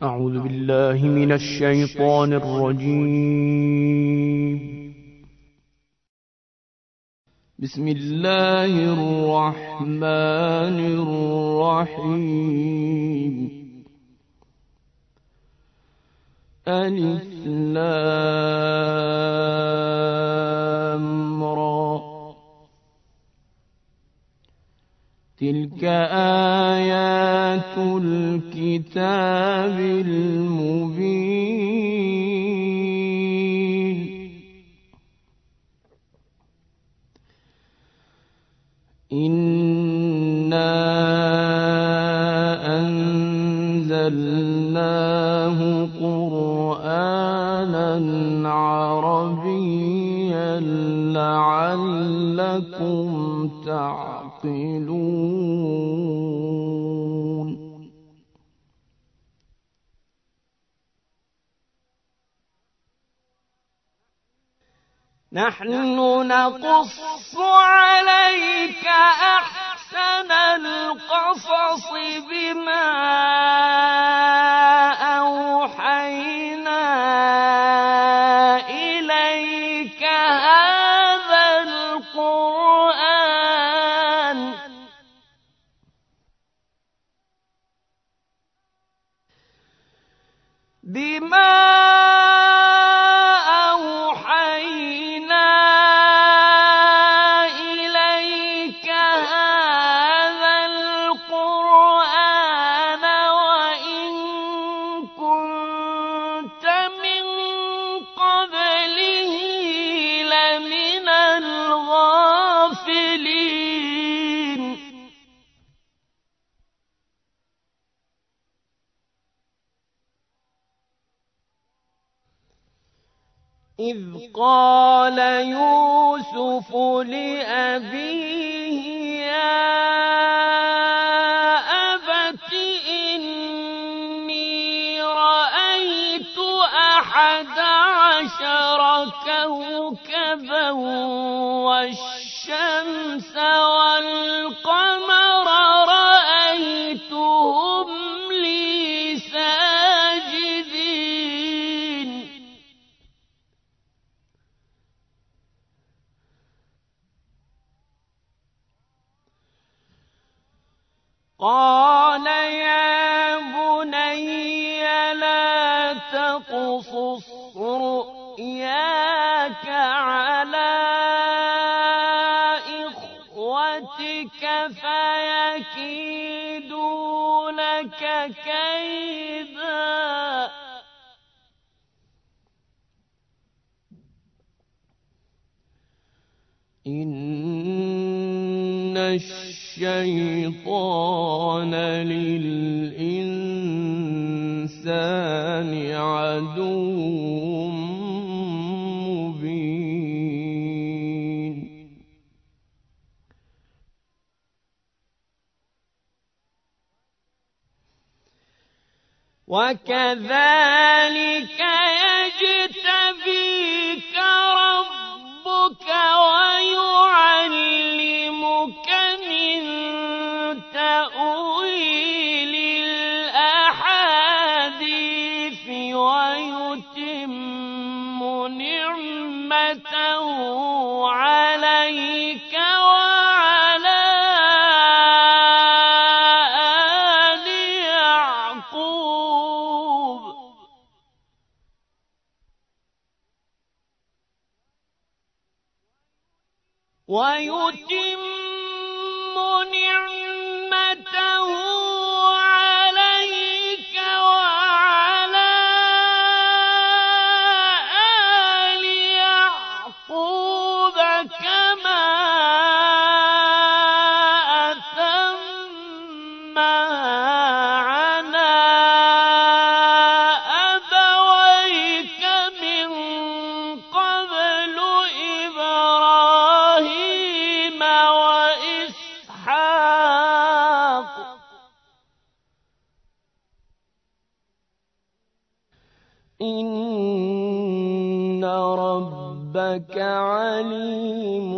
أعوذ بالله من الشيطان الرجيم. بسم الله الرحمن الرحيم. ألف لام را. تلك آيات الكتاب المبين. إنا أنزلناه قرآنا عربيا لعلكم تعقلون. نحن نقص عليك أحسن القصص بما أوحينا إليك هذا القرآن وإن كنت من قبله لمن الغافلين. إذ قال يوسف لأبيه يا أبت إني رأيت 11 كوكبا والشمس والقمر رأيتهم لي ساجدين. قال يا بني لا تقصص رؤياك على إخوتك فيكيدوا لك كيدا. إن الشيطان للإنسان عدو مبين. وكذلك يجتبيك ربك ويعلمك من تأويل الأحاديث ويتم نعمته عليك وعلى آل يعقوب كما أتمها على أبويك من قبل إبراهيم وإسحاق إن ربك عليم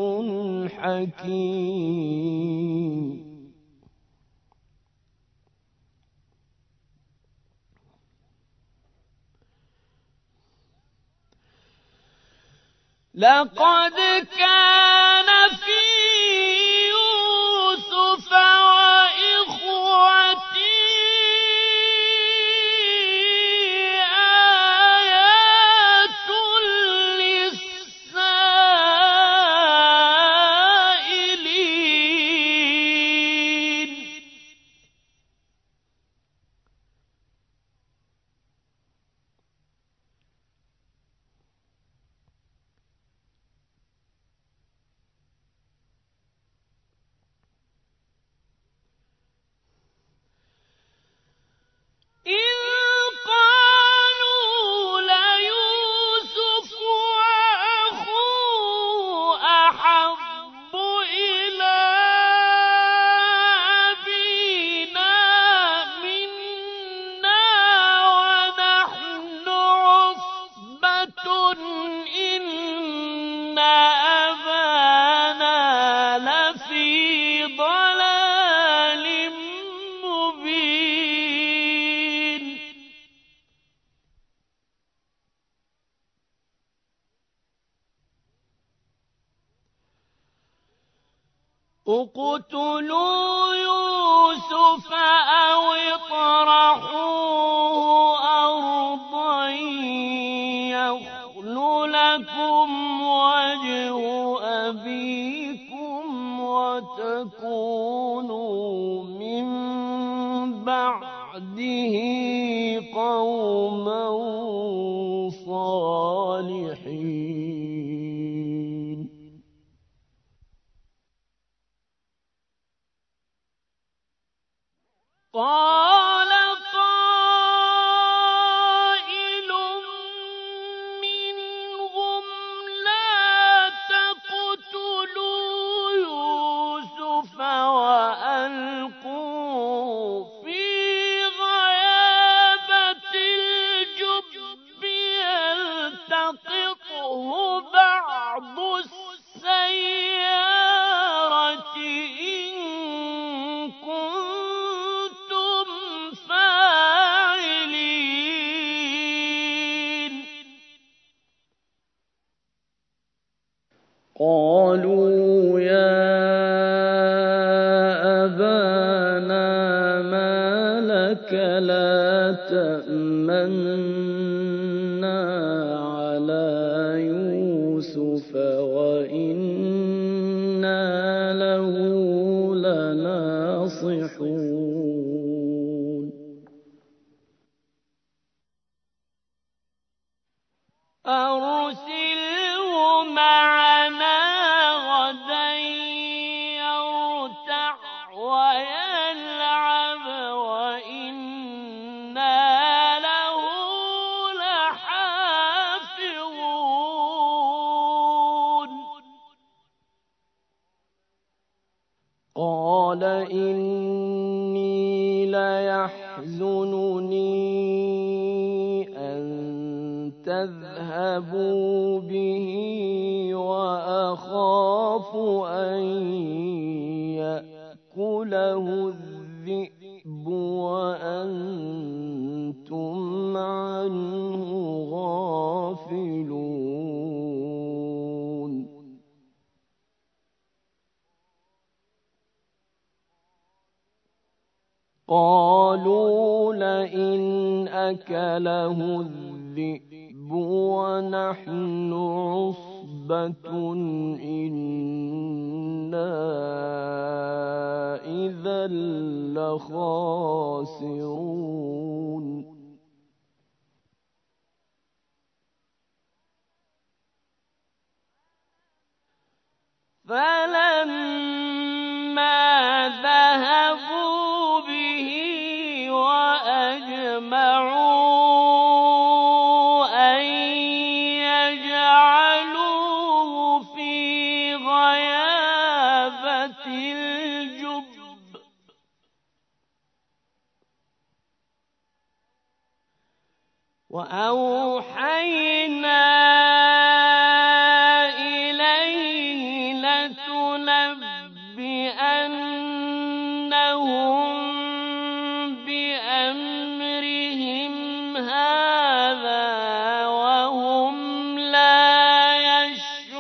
حكيم. لقد كان في يوسف وإخوته آيات للسائلين إذ قالوا ليوسف وأخوه أحب إلى أبينا منا ونحن عصبة إن أبانا لفي ضلال مبين اقتلوا يوسف أو اطرحوه أرضا يخل لكم وجه أبيكم وتكونوا من بعده قوما صالحين قال قائل منهم لا تقتلوا يوسف وألقوه في غيابة الجب يلتقطه بعض السيارة إن كنتم فاعلين قالوا يا أبانا ما لك لا تأمنا على يوسف وإنا له لناصحون أرسله معنا غدا يرتع ويلعب وإنا له لحافظون قال إني ليحزنني أن تذهبوا به وأخاف أن يأكله الذئب وأنتم عنه غافلون قالوا لئن أكله الذئب ونحن عصبة إنا إذا لخاسرون فلما ذهبوا به وأجمعوا أن يجعلوه في غيابة الجب وأوحينا إليه لتنبئنهم بأمرهم هذا وهم لا يشعرون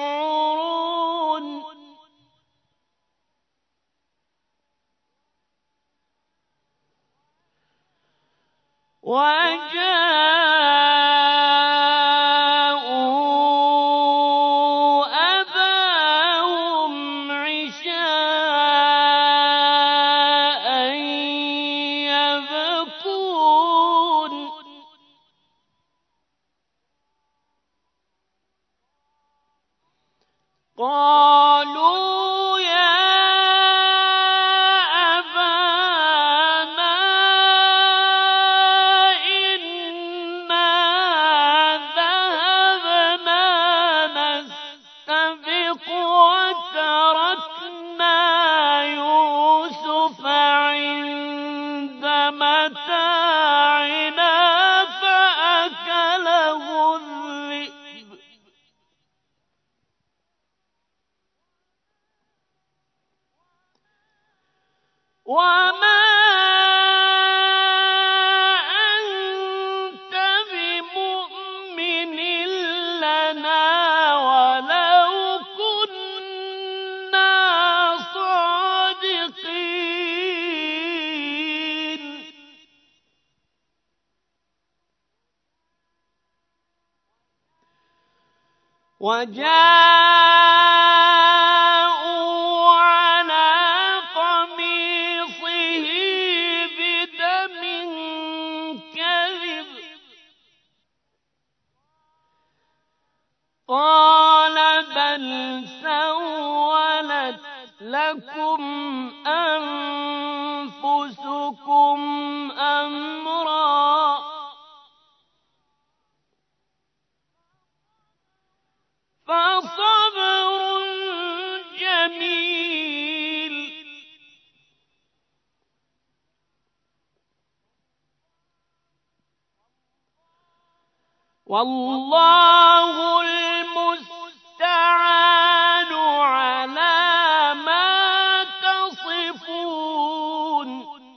وجاءوا أباهم عشاء يبكون قالوا يا أبانا إنا ذهبنا نستبق وتركنا يوسف عند متاعنا فأكله الذئب وما أنت بمؤمن لنا ولو كنا صادقين وجاءوا على قميصه بدم كذب قال بل سولت لكم أنفسكم أمرا فصبر جميل والله المستعان على ما تصفون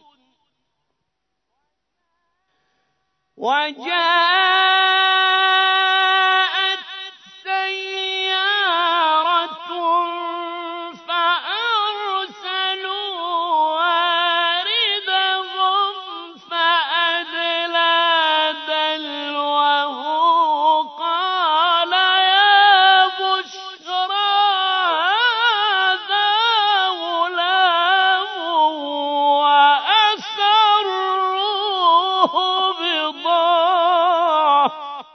وجاءت سيارة فأرسلوا واردهم فأدلى دلوه قال يا بشرى هذا غلام وأسروه بضاعة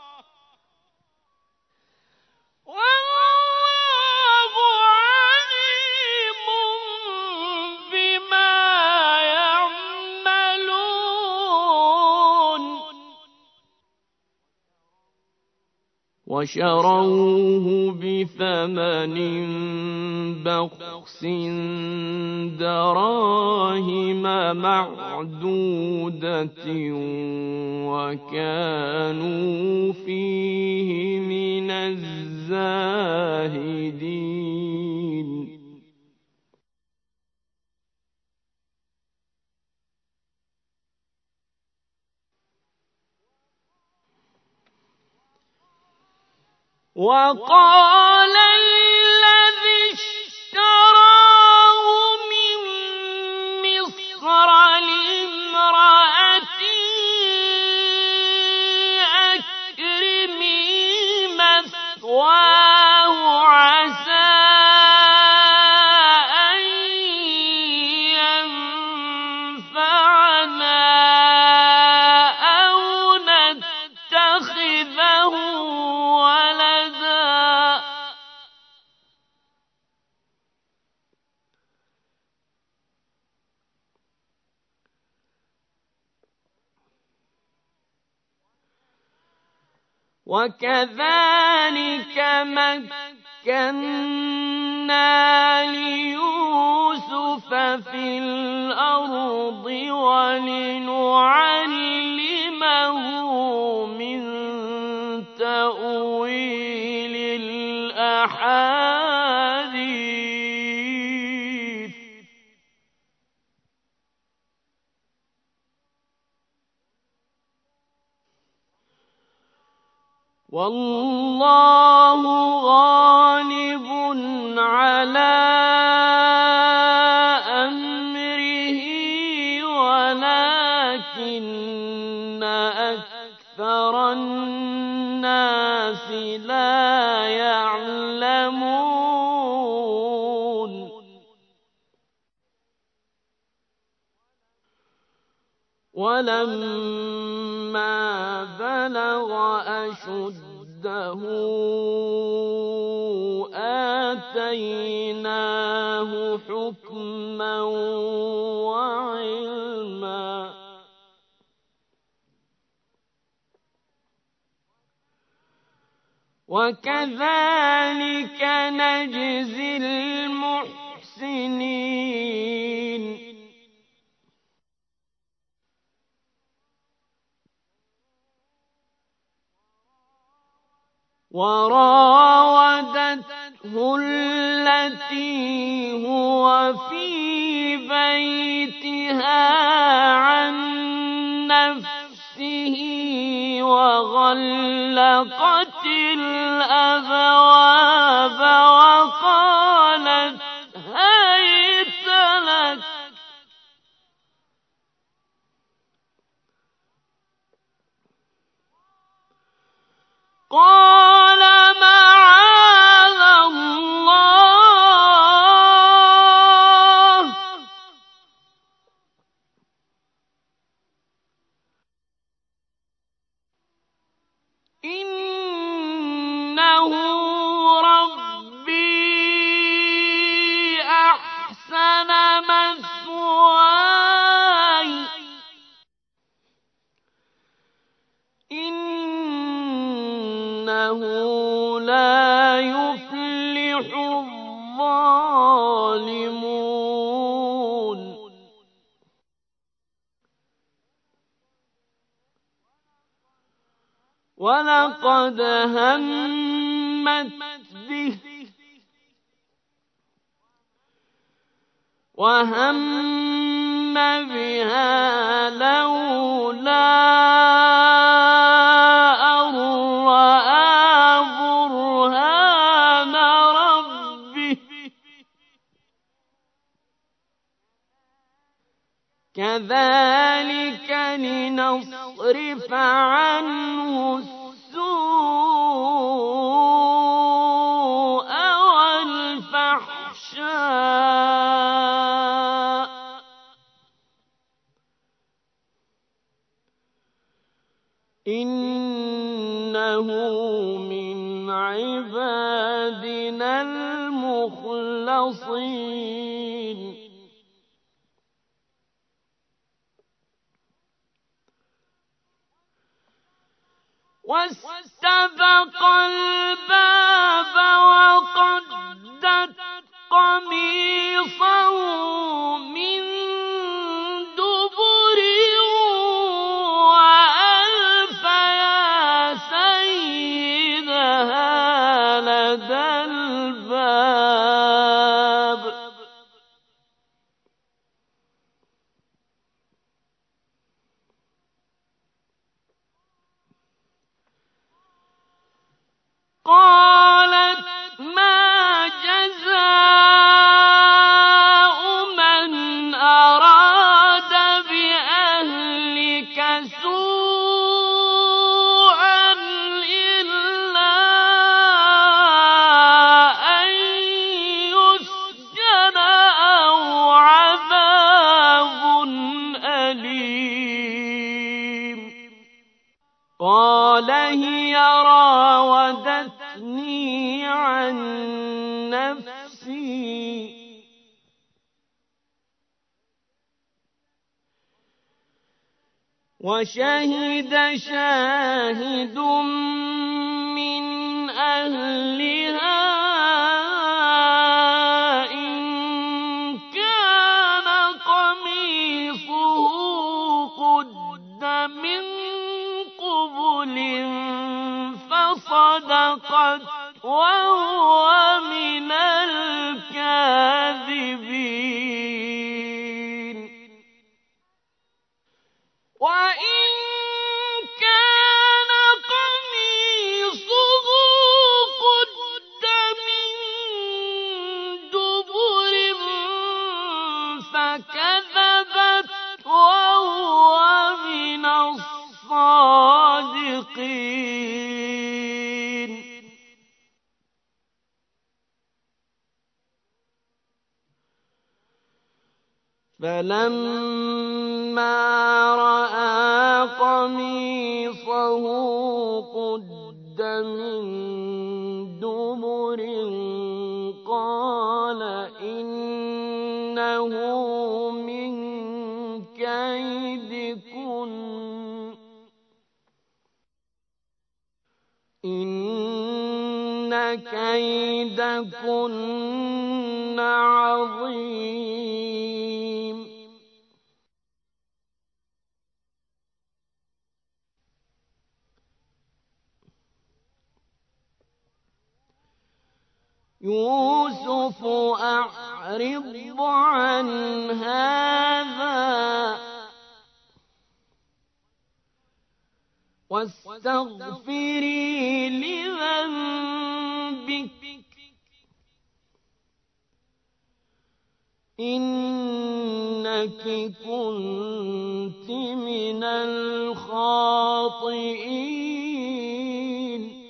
والله عليم بما يعملون وشروه بثمن بخس دراهم معدودة وكانوا فيه من الزاهدين وقال الذي اشتراه من مصر لامرأته أكرمي مثواه عسى أن ينفعنا أو نتخذه ولدا وكذلك مكنا ليوسف في الأرض ولنعلمه من تأويل الأحاديث والله غالب على أمره ولكن أكثر الناس لا يعلمون ولما بلغ أشده آتيناه حكما وعلما وكذلك نجزي المحسنين وراودته التي هو في بيتها عن نفسه وغلقت الأبواب وقالت هيت لك قال معاذ الله إنه ربي أحسن مثواي إنه لا يفلح الظالمون ولقد همت به وهم بها لولا أن رأى برهان ربه كذلك لنصرف عنه السوء والفحشاء إنه من عبادنا المخلصين واستبق الباب وقدت قميصه من دبر وألف يا سيدها لدى الباب قالت ما جزاء من أراد بأهلك سوءا إلا أن يسجن أو عذاب أليم قال هي راودتني عن نفسي وشهد شاهد من أهلها إن كان قميصه قد من قبل فصدقت وهو من الكاذبين وإن كان قميصه قد من دبر فكذبت وهو من الصادقين فلما رأى قميصه قد من دبر قال إنه من كيدكن إن كيدكن عظيم يوسف أعرض عن هذا واستغفري لذنبك إنك كنت من الخاطئين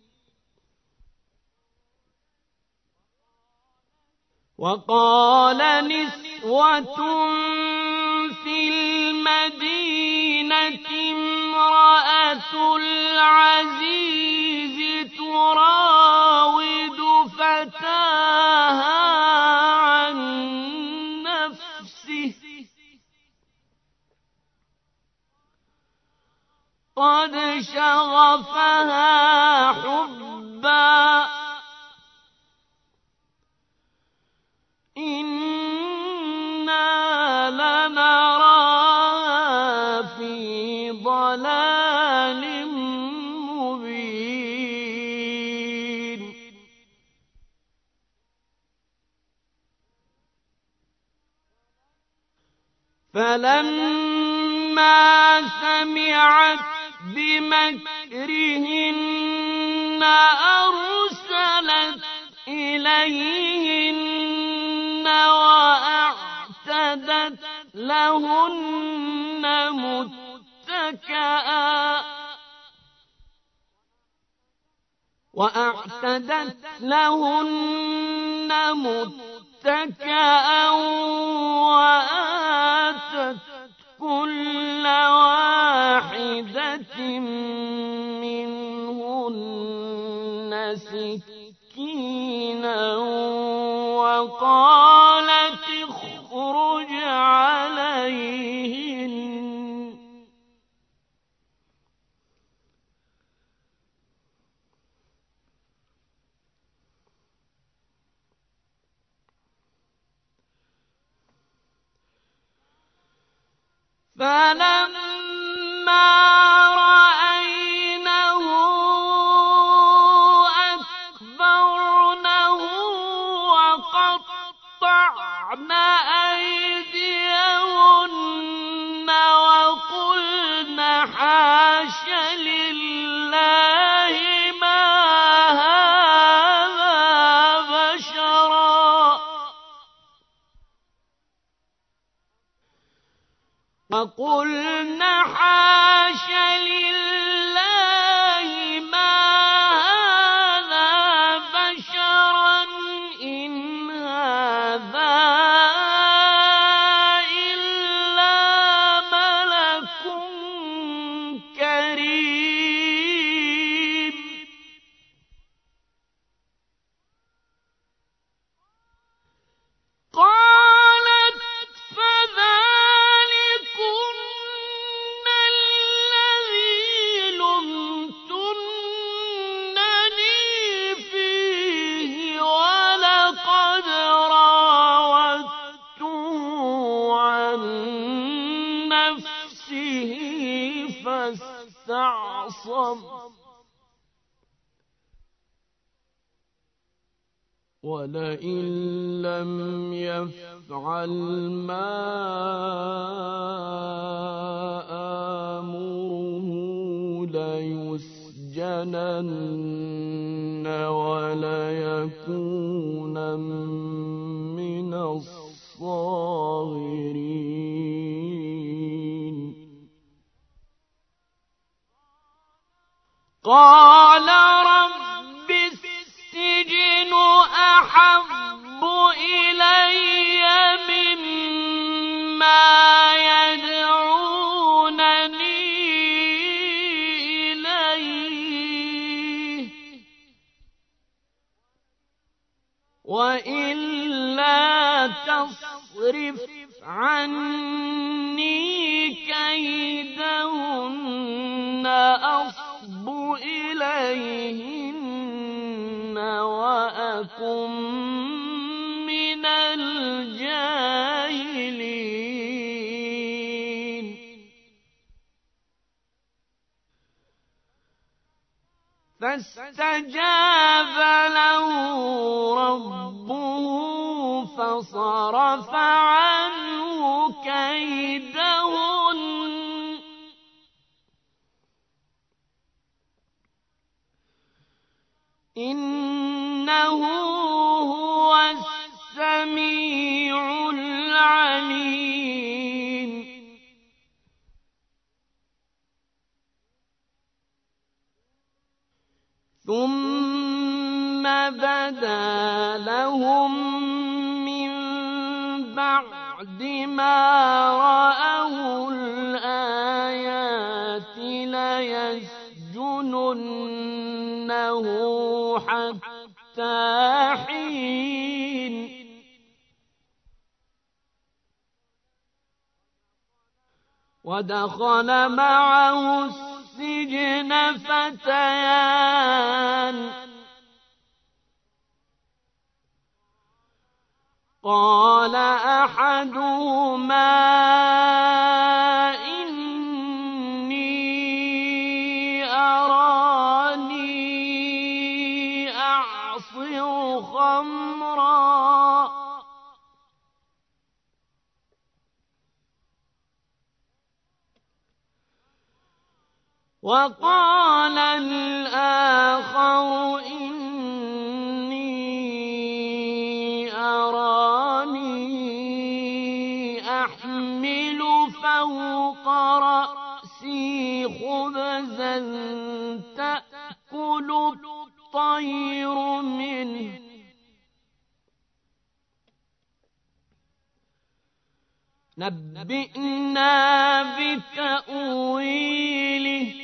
وقال نسوة في المدينة امرأة العزيز تراود فتاها عن نفسه قد شغفها حبا إنا لنراها في ضلال مبين فلما سمعت بمكرهن أرسلت إليهن وأعتدت لهن متكئا وآتت كل واحدة منهن سكينا وقالت اخرج عليهن فلما رأينه أكبرنه وقطعن أيديهن وقلن حاش لله ما هذا بشرا وقلن حاش لله ما هذا بشرا إن هذا إلا ملك كريم قالت فذلكن الذي لمتنني فيه ولقد راودته عن نفسه فاستعصم ولئن لم يفعل ما آمره ليسجنن وليكونا من الصاغرين قال رب السجن أحب إلي مما وإلا تصرف عني كيدهن أصب إليهن وأكن من الجاهلين فاستجاب له ربه فصرف عنه كيدهن إنه هو السميع العليم ثم بدا لهم من بعد ما رأوا الآيات ليسجننه حتى حين ودخل معه السجن فتيان قال أحدهما إني أراني أعصر خمرا وقال الآخر إني أراني أحمل فوق رأسي خبزا تأكل الطير منه نبئنا بتأويله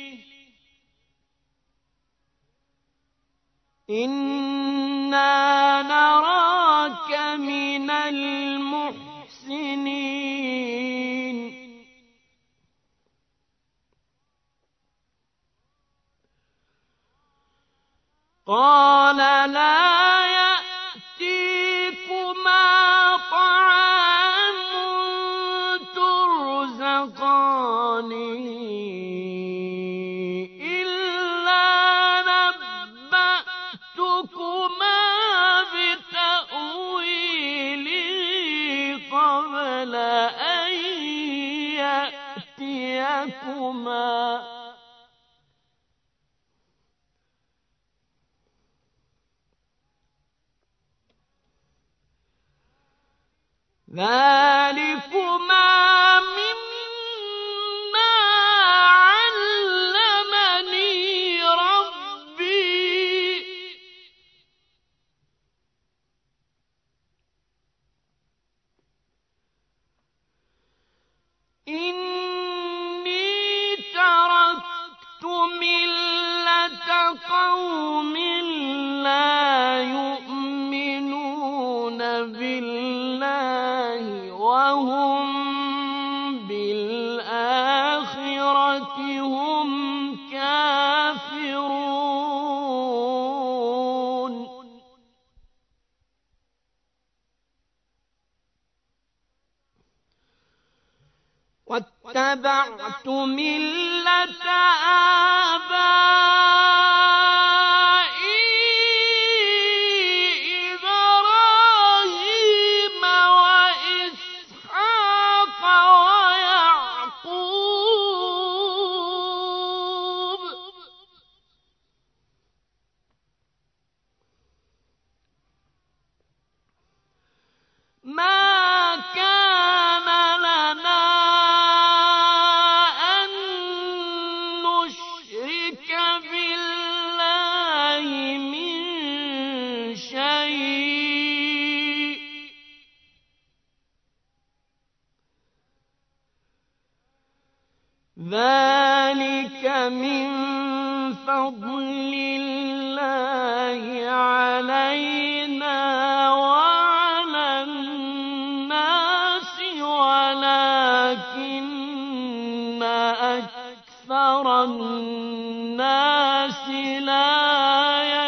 إنا نراك من المحسنين قال لا يأتيكما طعام ترزقانه قبل أن يأتيكما ذلكما مما علمني ربي إني تركت ملة قوم لا يؤمنون بالله وهم بالآخرة هم كافرون واتبعت ملة آبائي إبراهيم وإسحاق ويعقوب ما كان لنا أن نشرك بالله من شيء ذلك من فضل الله علينا الناس لا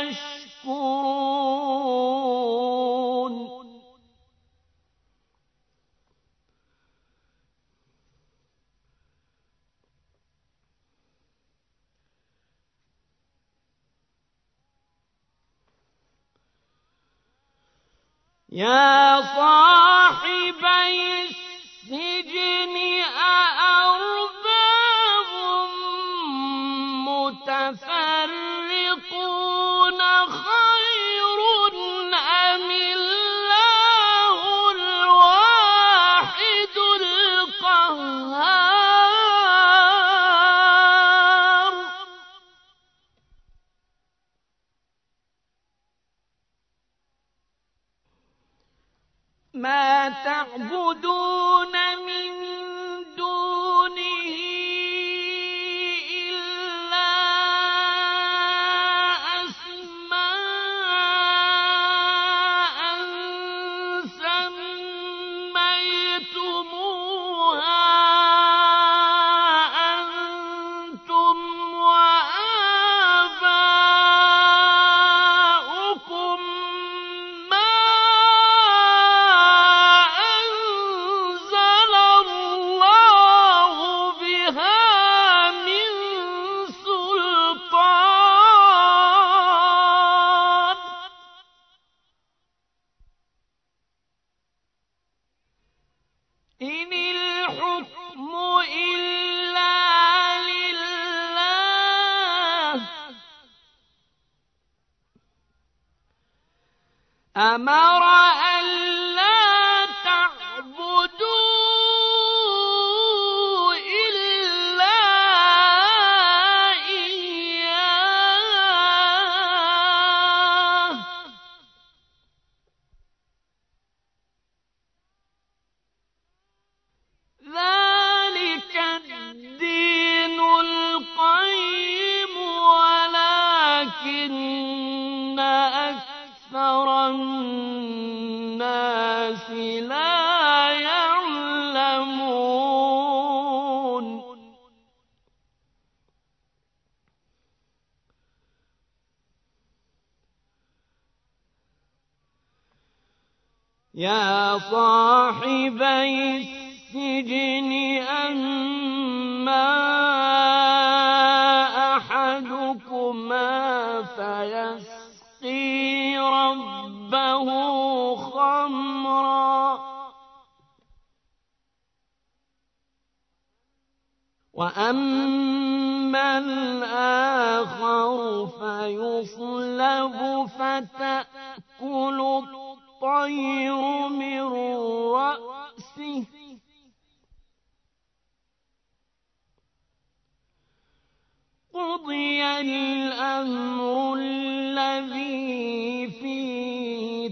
يشكرون يا صاحبي السجن أأرباب متفرقون خير أم الله الواحد القهار ما تعبدون من دونه إلا أسماء سميتموها أنتم وآباؤكم ما أنزل الله بها من سلطان إن الحكم إلا لله أمر ألا تعبدوا إلا إياه ذلك الدين القيم ولكن أكثر الناس لا يعلمون يا صاحبي السجن أما أحدكما فيسقي ربه خمرا وأما الآخر فيصلب فتأكل الطير من رأسه قضي الأمر الذي فيه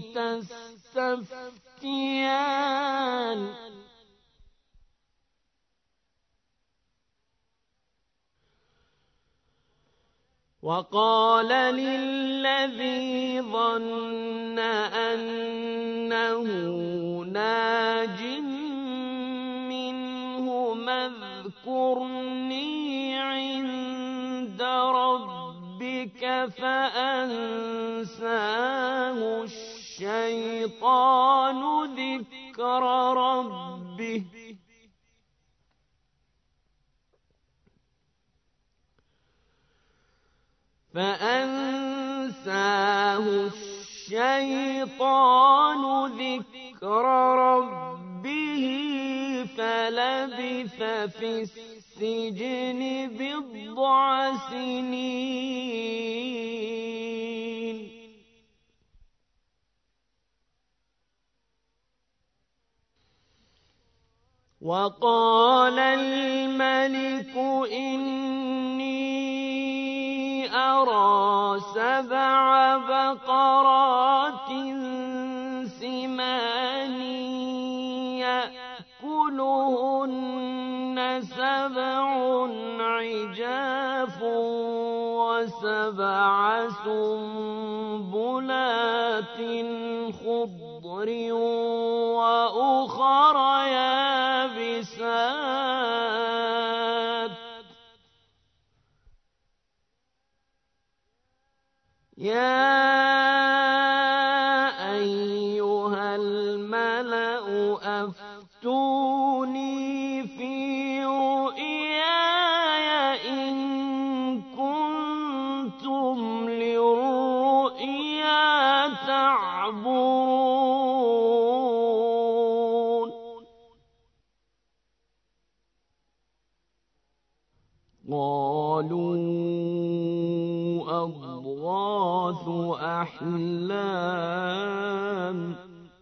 تستفتيان وقال للذي ظن أنه ناج منهما اذكرني عند ربك فأنساه الشيطان ذكر ربه فلبث في السجن بضع سنين وقال الملك إني أرى 7 بقرات سمان يأكلهن 7 عجاف و7 سنبلات خضر وأخر يابسات يا أيها الملأ أفتوني في رؤياي إن كنتم للرؤيا تعبرون قالوا أضغاث أحلام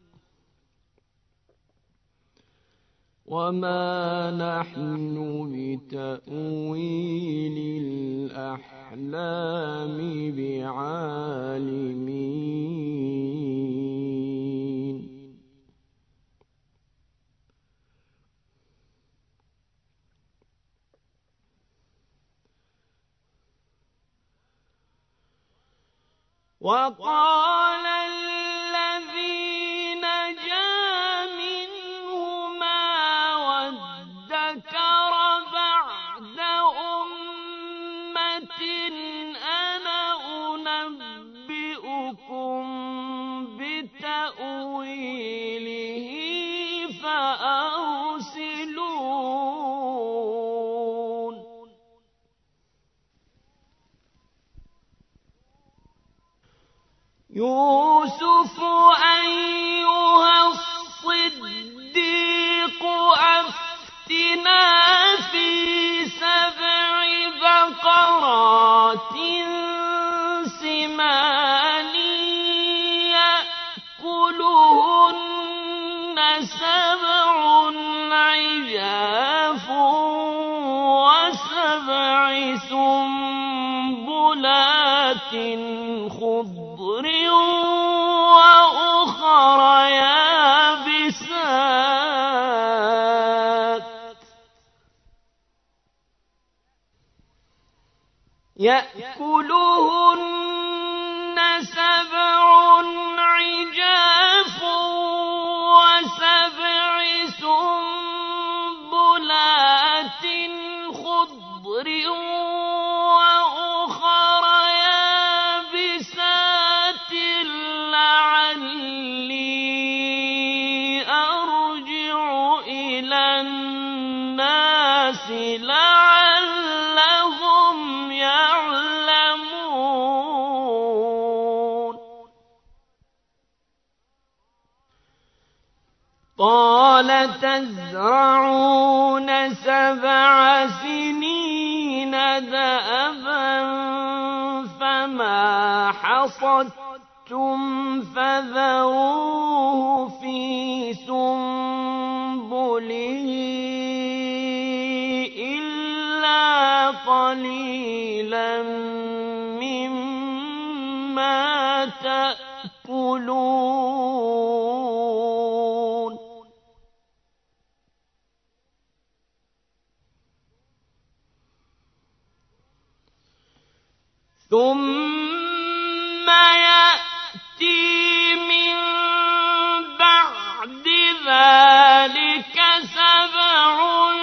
وما نحن بتأويل الأحلام بعالمين وقال الذي نجا منهما وادكر بعد أمة أنا أنبئكم بتأويله فأرسلون يوسف أيها الصديق أفتنا في 7 بقرات سمان يأكلهن 7 عجاف و7 سنبلات خضر وأخر يابسات يأكلهن 7 عجاف و7 سنبلات خضر وأخر يابسات لعلي أرجع إلى الناس لعلهم يعلمون قال تزرعون 7 سنين دأبا فما حصدتم فذروه في سنبله إلا قليلا مما تأكلون ثم يأتي من بعد ذلك 7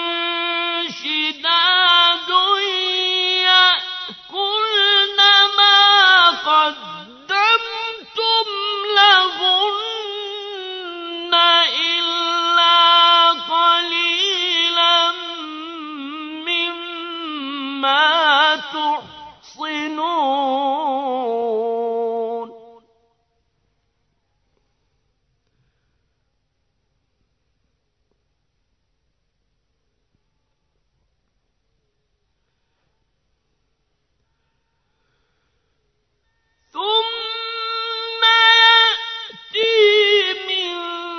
شداد يأكلن ما قدمتم لهن إلا قليلا مما تحصنون ثم يأتي من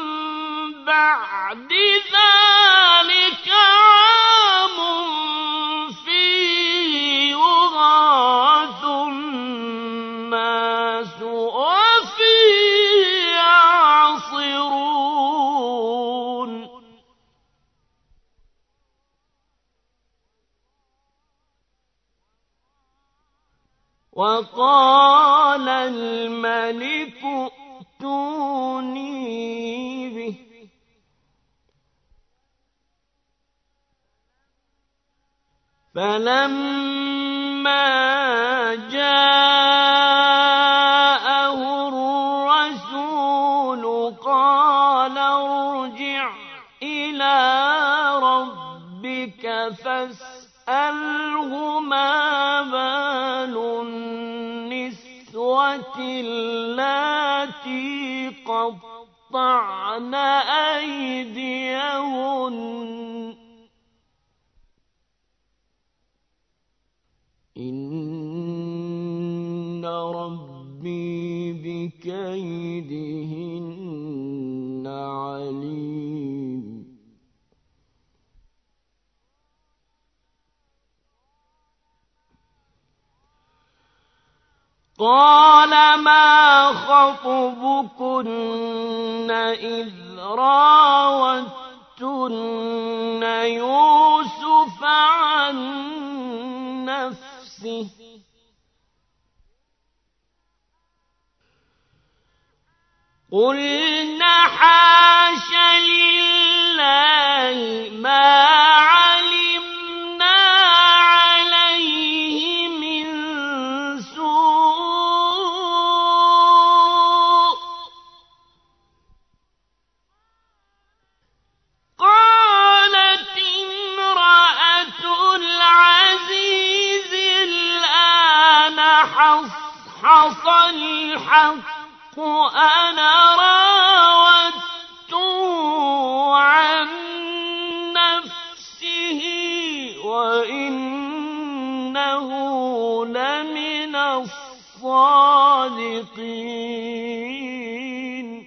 بعد ذلك عام فيه يغاث الناس وفيه يعصرون وقال الملك ائتوني به فلما جاء فاسألهما بال النسوة اللاتي قطعن أيديهن إن ربي بكيدهن عليم قال ما خطبكن إذ راوتن يوسف عن نفسه قلنا حاش لله ما علمنا عليه من سوء قالت امرأة العزيز الآن حصحص الحق أنا راودته عن نفسه وإنه لمن الصادقين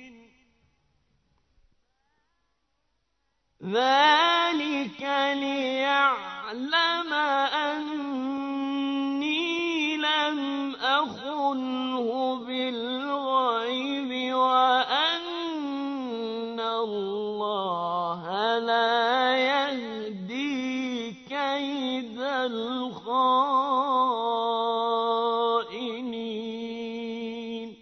ذلك ليعلم أني لم أخنه بالغيب وأن الله لا يهدي كيد الخائنين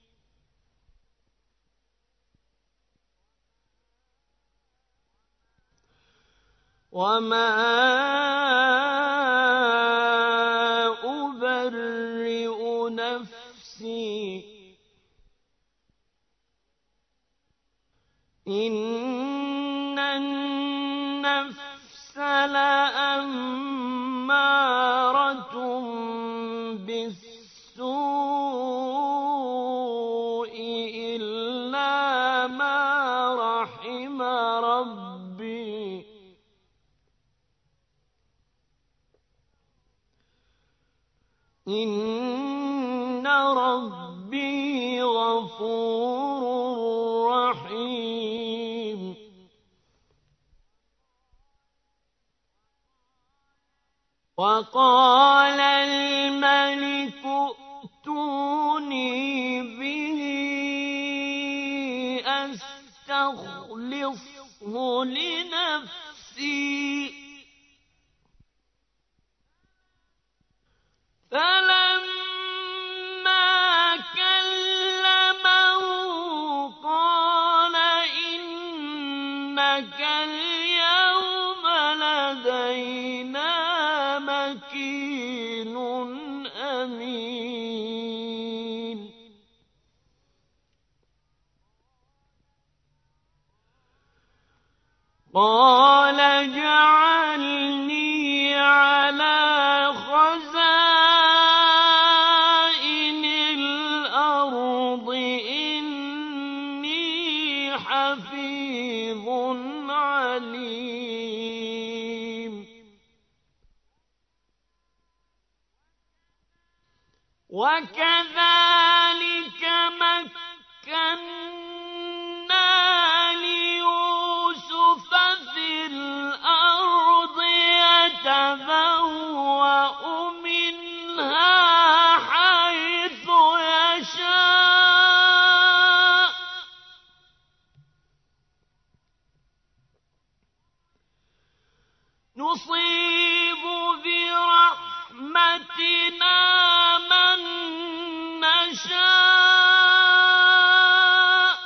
وما أبرئ نفسي إن النفس لأمارة بالسوء إلا ما رحم ربي إن ربي غفور رحيم وقال الملك ائتوني به أستخلصه لنفسي فلما كلمه قال إنك اليوم لدينا مكين أمين قال اجعلني على خزائن الأرض إني حفيظ عليم وكذلك مكنا ليوسف في الأرض يتبوأ منها حيث يشاء نصيب برحمتنا من نشاء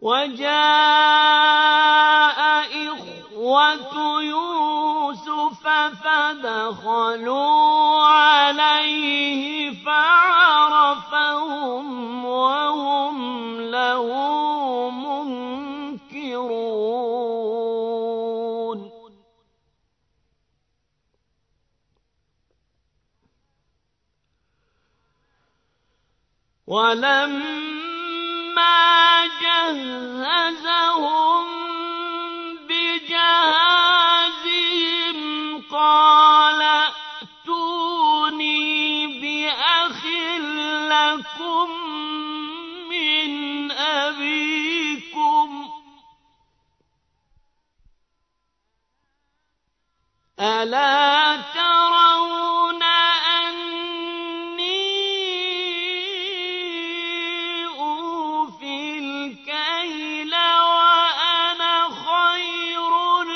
وجاء إخوة يوسف فدخلوا عليه فعرفهم وهم له منكرون ولما جهزهم بجهازهم قال ائتوني بأخ لكم من أبيكم ألا ترون أني أوفي الكيل وأنا خير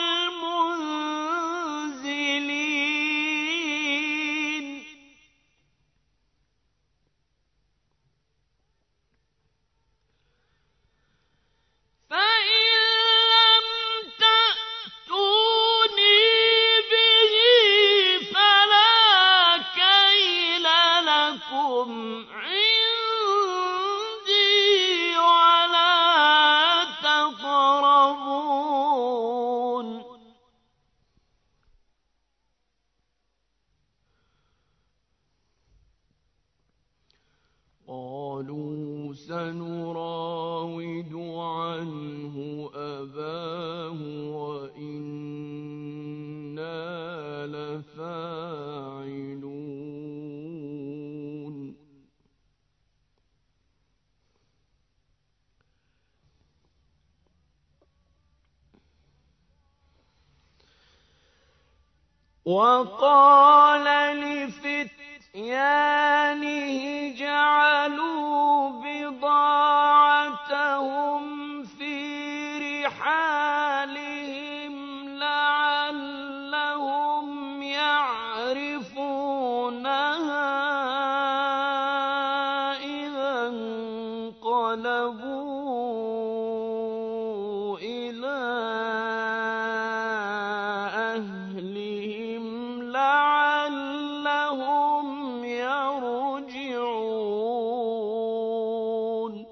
المنزلين فإن لم تأتوني به فلا كيل لكم عندي ولا تقربون قالوا سنراود عنه أباه وإنا لفاعلون وقال لفتيانه جعلوا بضاعتهم في رحالهم لعلهم يعرفونها إذا انقلبوا إلى أهلهم لعلهم يرجعون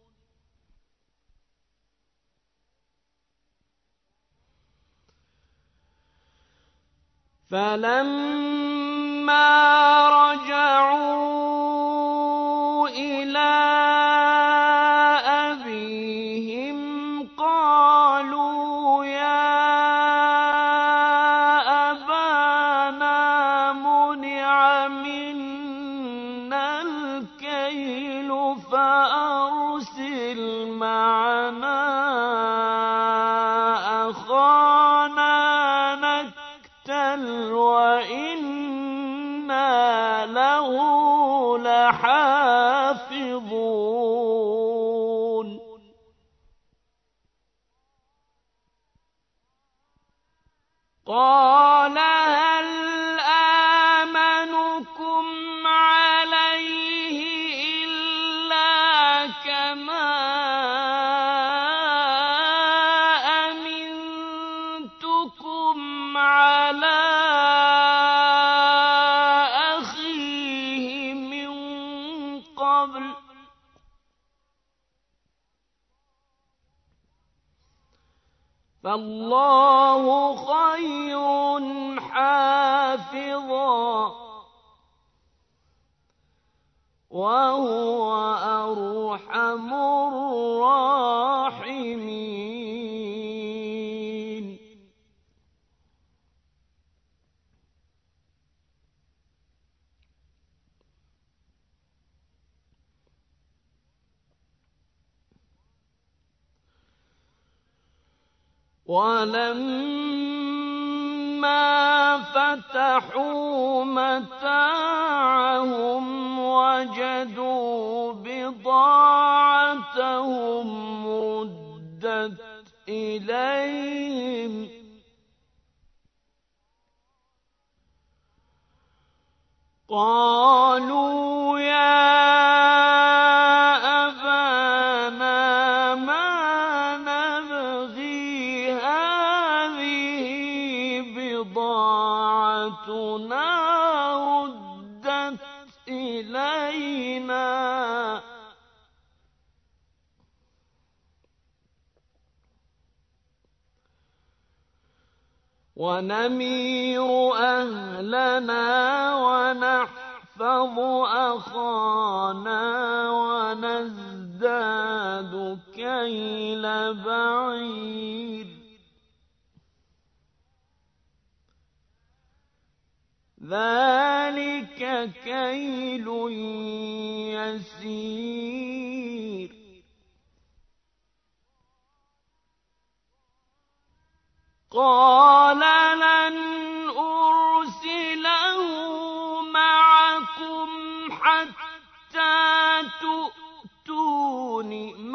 فلما رجعوا إلى أبيهم قالوا يا أبانا منع منا الكيل فأرسل معنا أخانا نكتل وإنا له لحافظون قال هل آمنكم عليه إلا كما أمنتكم على أخيه من قبل فالله خير حافظا وهو أرحم الراحمين ولما فتحوا متاعهم وجدوا بضاعتهم ردت إليهم قالوا يا أبانا ما بضاعتنا ردت إلينا ونمير أهلنا ونحفظ أخانا ونزداد كيل بعير ذلك كيل يسير قال لن أرسله معكم حتى تؤتون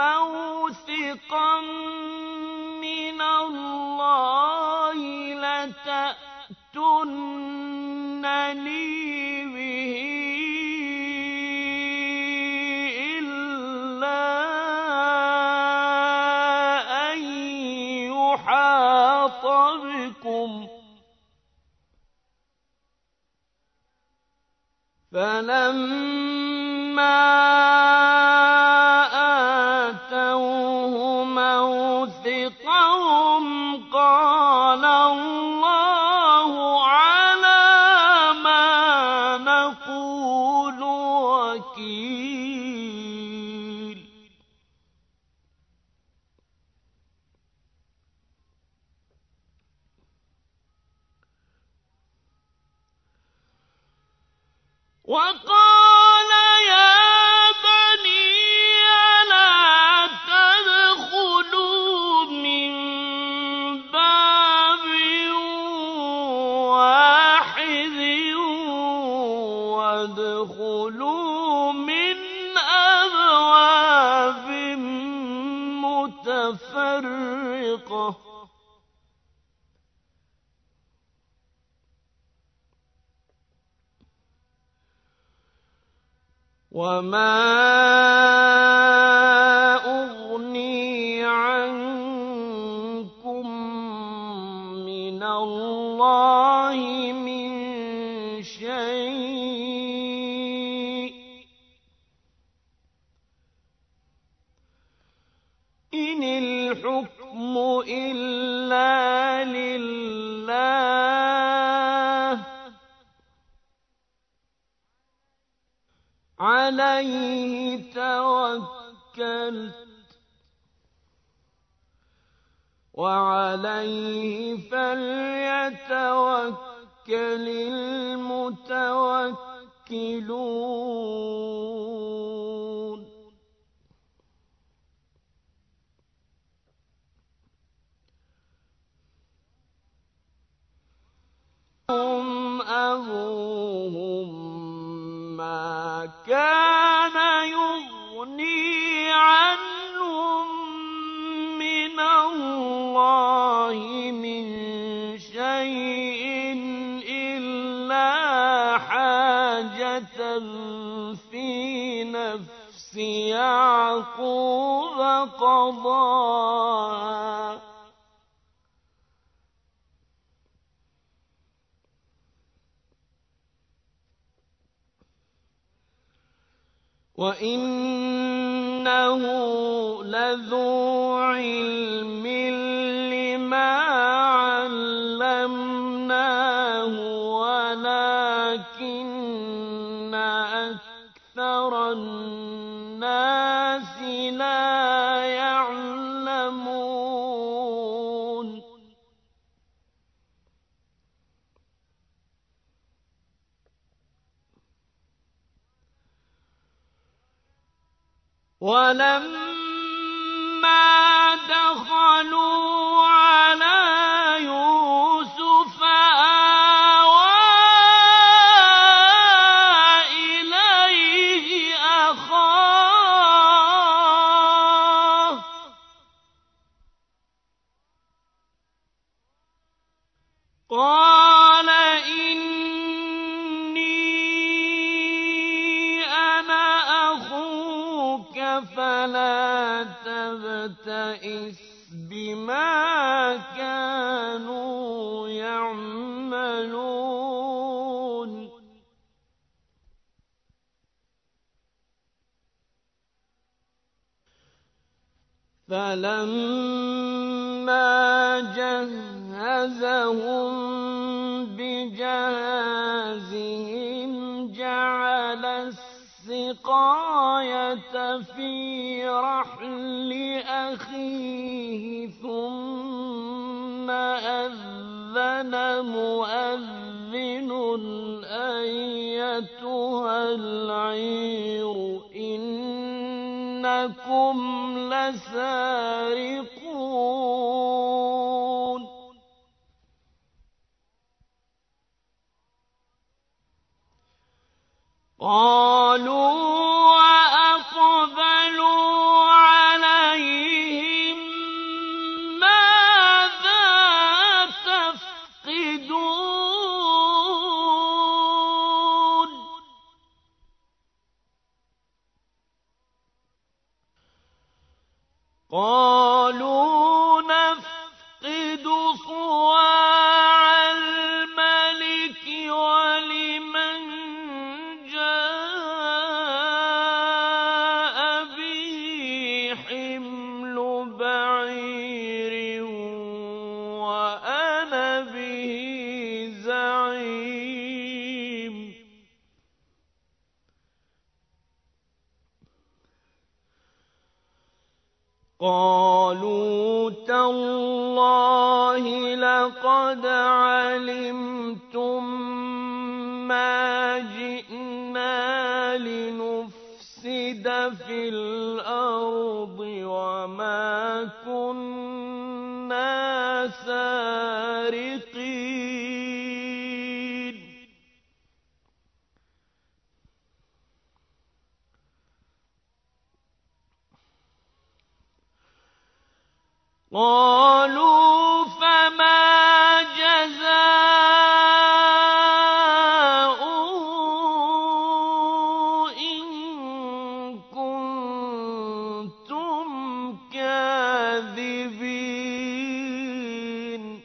موثقا من الله لتأتونني به إلا أن يحاط بكم فلما آتوه موثقهم قال الله على ما نقول وكيل وقال يا بني لا تدخلوا من باب واحد وادخلوا من أبواب متفرقة وما أغني عنكم من الله من شيء إن الحكم إلا لله عليه توكلت وعليه فليتوكل المتوكلون هم أبوهم ما كان يغني عنهم من الله من شيء إلا حاجة في نفس يعقوب قضاها وإنه لذو علم لما علمناه ولكن أكثر الناس لا يعلمون ولما دخلوا على يوسف آوى إليه أخاه قال فلا تبتئس بما كانوا يعملون فلما جهزهم بجهازهم جعل السقاية في رحل أخيه ثم أذن مؤذن أيتها العير إنكم لسارقون قالوا وأقبلوا عليهم ماذا تفقدون قالوا نفقد صواع الملك ولمن جاء به حمل بعير وأنا به زعيم قالوا تالله لقد علمتم ما جئنا لنفسد في الأرض وما كنا سارقين قالوا فما جزاؤه إن كنتم كاذبين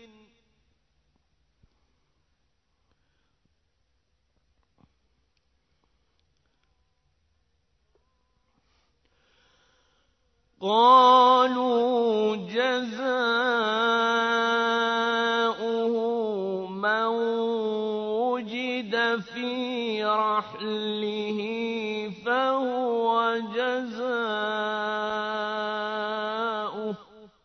قالوا جزاؤه من وجد في رحله فهو جزاؤه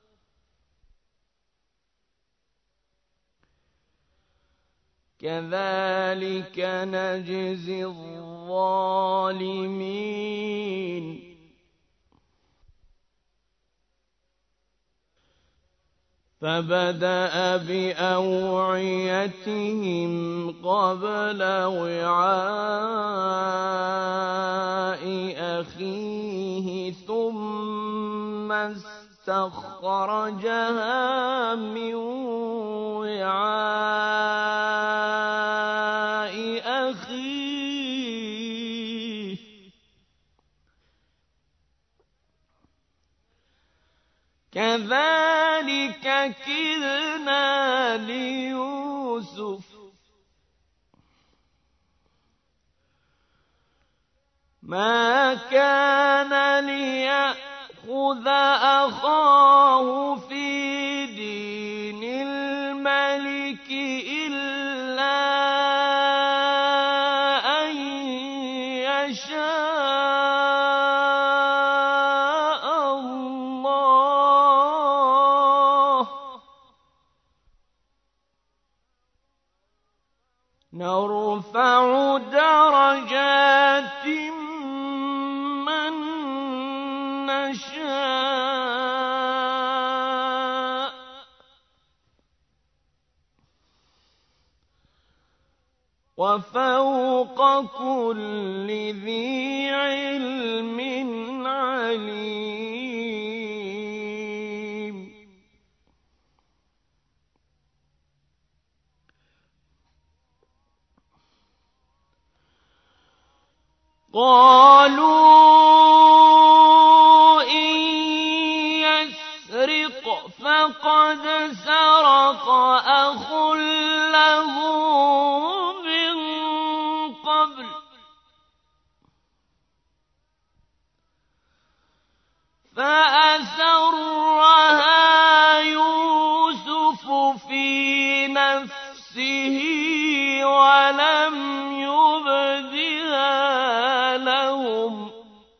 كذلك نجزي الظالمين فبدأ بأوعيتهم قبل وعاء أخيه ثم استخرجها من وعاء أخيه كذلك كدنا ليوسف ما كان ليأخذ أخاه في دين الملك إلا أن يشاء الله نرفع درجات من نشاء وفوق كل ذي علم عليم قالوا إن يسرق فقد سرق أخ له من قبل فأسروا نَفْسِهِ وَلَمْ يُبْدِهَا لَهُمْ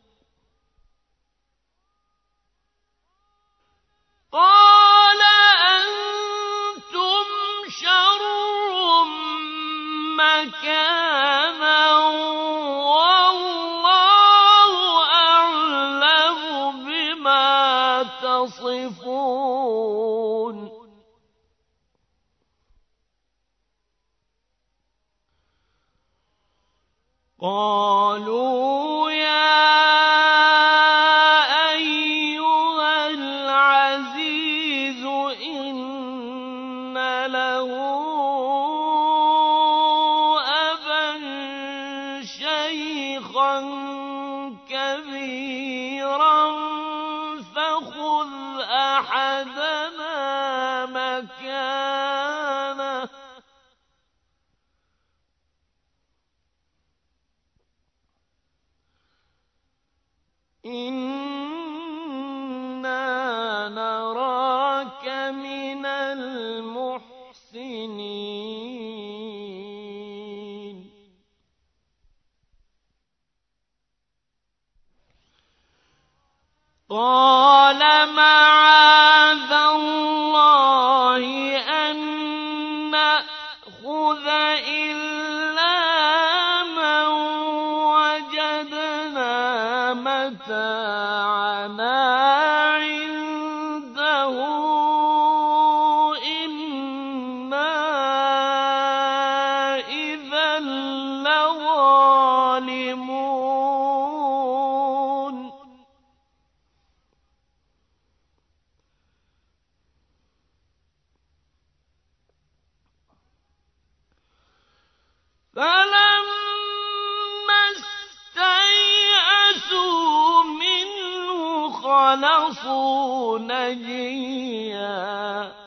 قَالَ أَنتُمْ شَرٌّ مَّكَانًا وَاللَّهُ أَعْلَمُ بِمَا تَصِفُونَ قَالُوا يَا أَيُّهَا الْعَزِيزُ إِنَّ لَهُ أَبًا شَيْخًا كَبِيرًا فَخُذْ أَحَدَنَا مَكَانَهُ إِنَّا نَرَاكَ مِنَ الْمُحْسِنِينَ قَالَ مَعَاذَ اللَّهِ أَن نَّأْخُذَ إِلَّا مَن وَجَدْنَا مَتَاعَنَا عِندَهُ إِنَّا إِذًا لَّظَالِمُونَ فَلَمَّا اسْتَيْأَسُوا مِنْهُ خَلَصُوا نَجِيًّا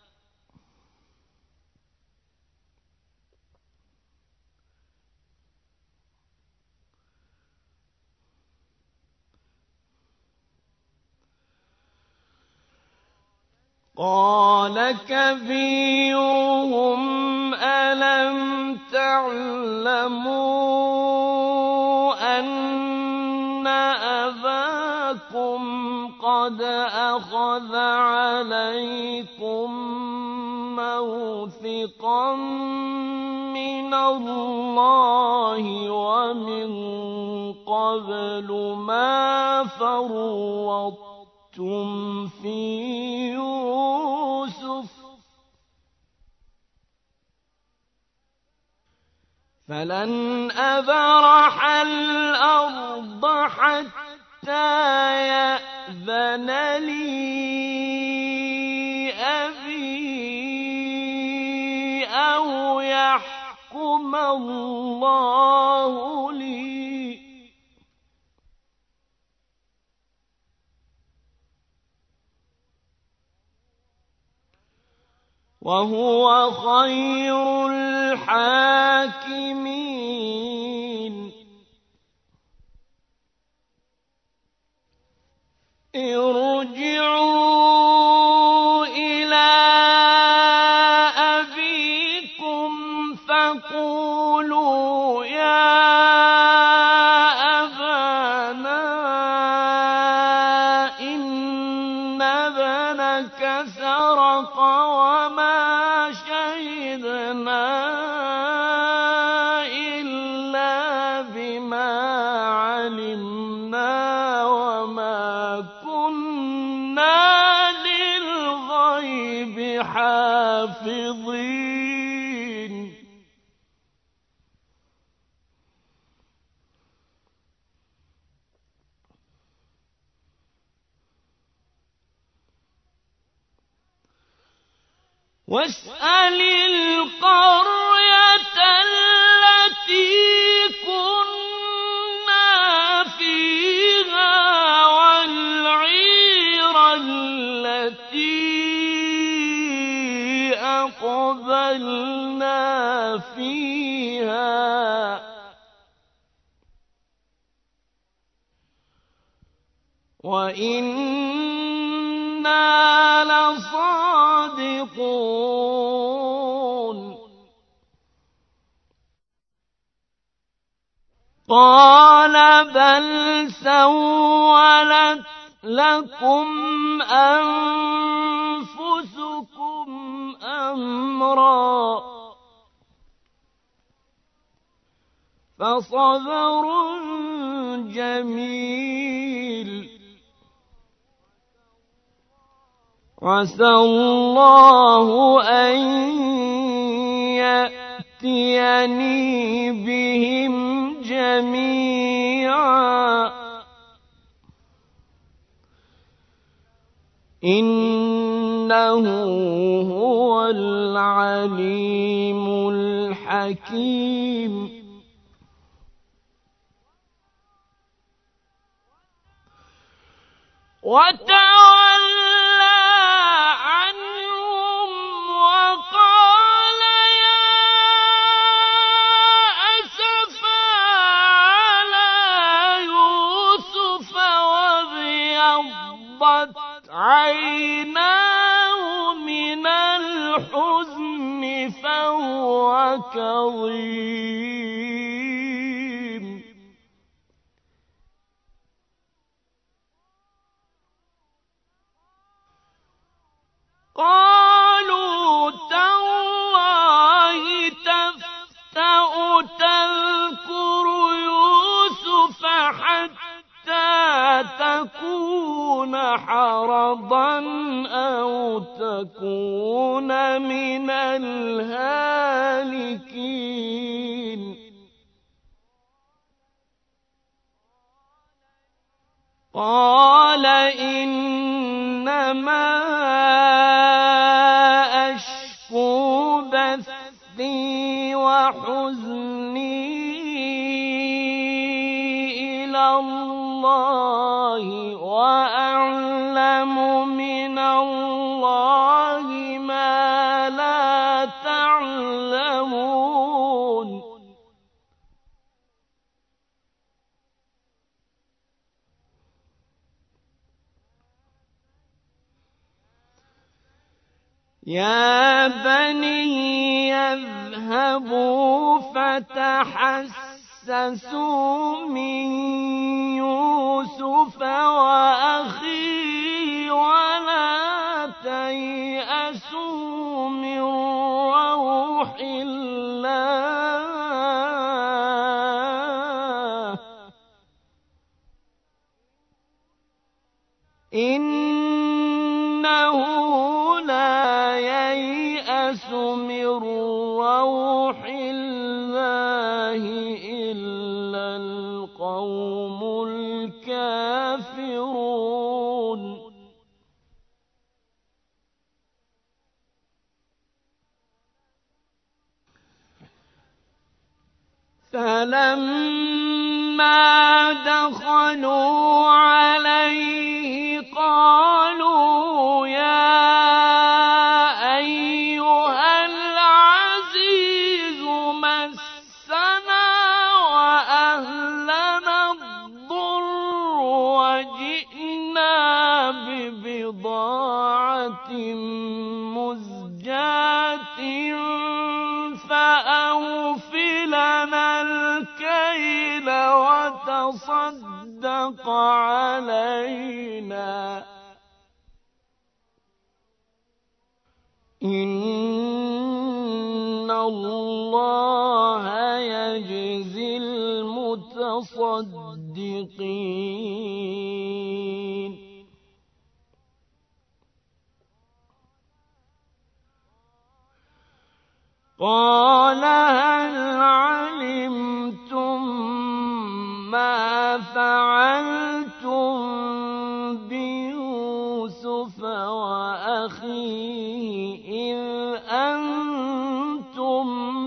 قَالَ كَبِيرُهُمْ أَلَمْ تَعْلَمُوا أَنَّ أَبَاكُمْ قَدْ أَخَذَ عَلَيْكُم مَّوْثِقًا مِّنَ اللَّهِ وَمِن قَبْلُ مَا فَرَّطتُمْ فِي يُوسُفَ فَلَنْ أَبْرَحَ الْأَرْضَ حَتَّىٰ يَأْذَنَ لِي أَبِي أَوْ يَحْكُمَ اللَّهُ لِي ۖ وَهُوَ خَيْرُ الْحَاكِمِينَ ارْجِعُوا إِلَىٰ أَبِيكُمْ فَقُولُوا يَا أَبَانَا إِنَّ ابْنَكَ سَرَقَ وَمَا شَهِدْنَا إِلَّا بِمَا عَلِمْنَا وَمَا كُنَّا لِلْغَيْبِ حَافِظِينَ وَاسْأَلِ الْقَرْيَةَ الَّتِي كُنَّا فِيهَا وَالْعِيرَ الَّتِي أَقْبَلْنَا فِيهَا وَإِنَّا لَصَادِقُونَ قال بل سولت لكم أنفسكم أمرا فصبر جميل عسى الله أن يأتيني بهم جميعا إنه هو العليم الحكيم وتولى عنهم وقال يا أسفا على يوسف وابيضت عيناه من الحزن فهو كظيم قالوا تالله تفتأ تذكر يوسف حتى تكون حرضا أو تكون من الهالكين قال إنما أشكو بثي وحزني إلى الله وأعلم من الله ما لا تعلمون يا بني يذهبوا فتحسسوا من يوسف وأخيه ولا تيأسوا من روح الله إنه لا ييأس من روح الله إلا القوم الكافرون فلما دخلوا عليه قالوا يا أيها العزيز مسنا وأهلنا الضر وجئنا ببضاعة مزجاة فأوف لنا الكيل وتصدق علينا إن الله يجزي المتصدقين قال هل علمتم ما فعلتم بيوسف وأخيه إذ أنتم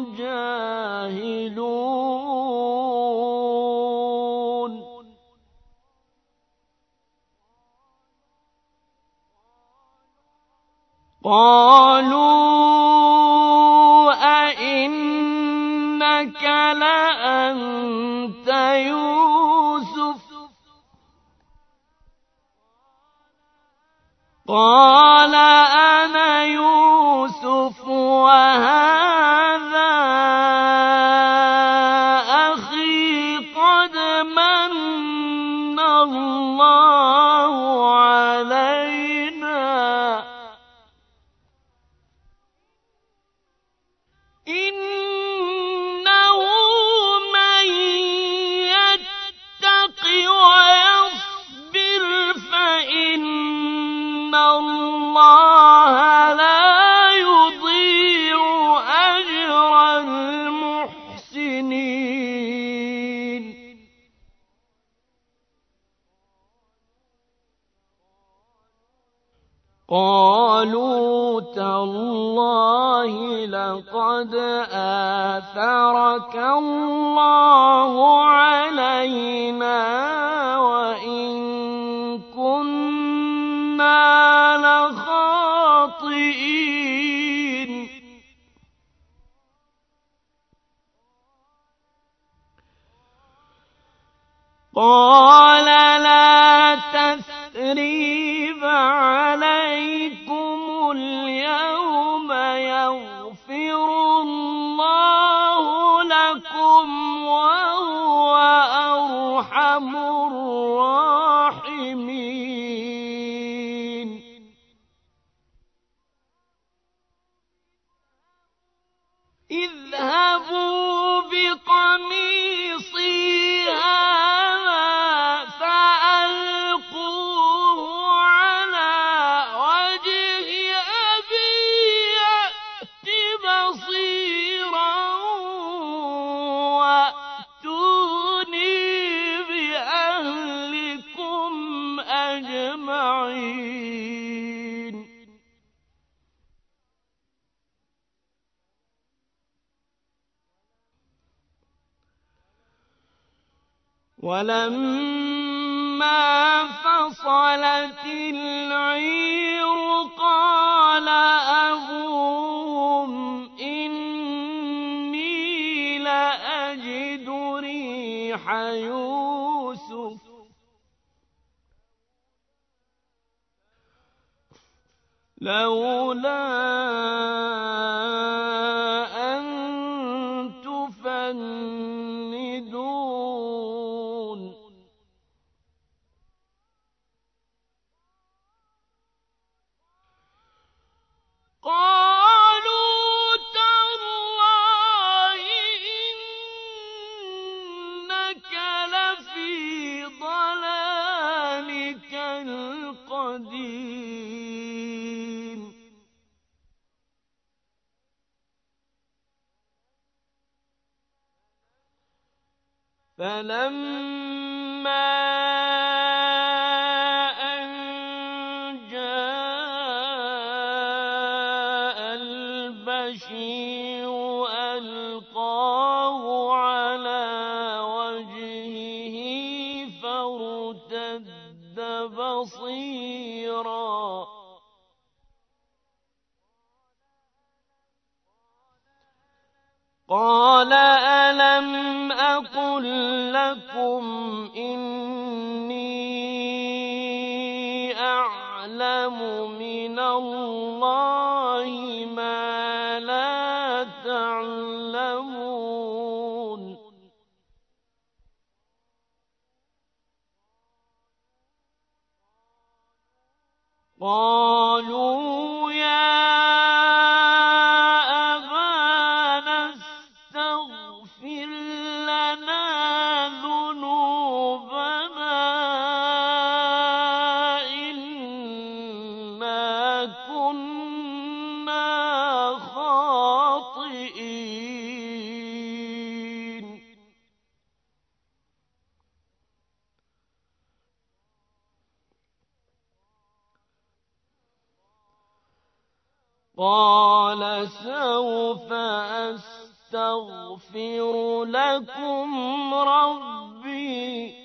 جاهلون قالوا أئنك لأنت يوسف قال أنا يوسف وهذا أخي قد قالوا تالله لقد آثرك الله علينا وإن كنا لخاطئين قال لا تثريب عليكم اليوم يغفر الله لكم وهو أرحم الراحمين اذهبوا بقميصي ولما فصلت العير قال أبوهم إني لأجد ريح يوسف لولا أن تفندون قالوا تالله إنك لفي ضلالك القديم فلما أن جاء البشير ألقاه على وجهه فارتد بصيرا قال ألم أقل لكم إني أعلم من الله ما لا تعلمون قالوا يا قال سوف أستغفر لكم ربي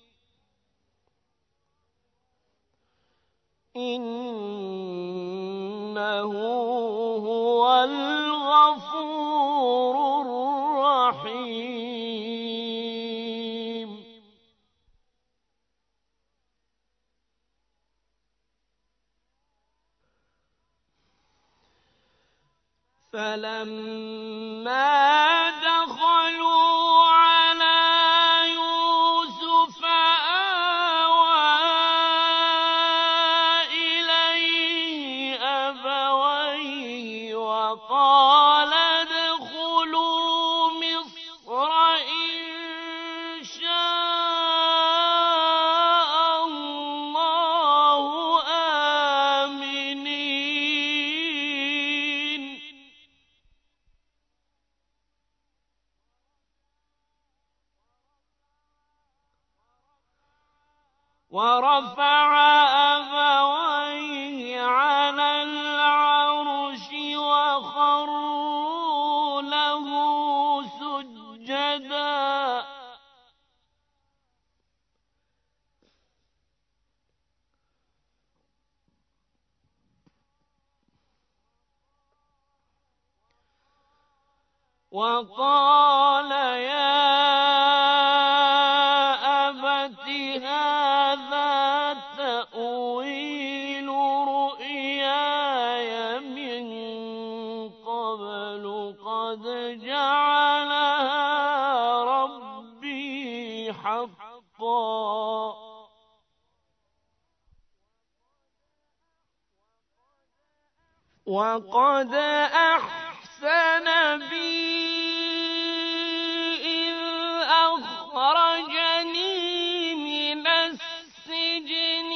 إنه هو الغفور الرحيم فلما دخلوا على يوسف آوى إليه أبويه وقال ادخلوا مصر إن شاء الله آمنين ورفع أبويه وقال يا أبت هذا تأويل رؤياي من قبل قد جعلها ربي حقا وقد أحسن بي إذ أخرجني من السجن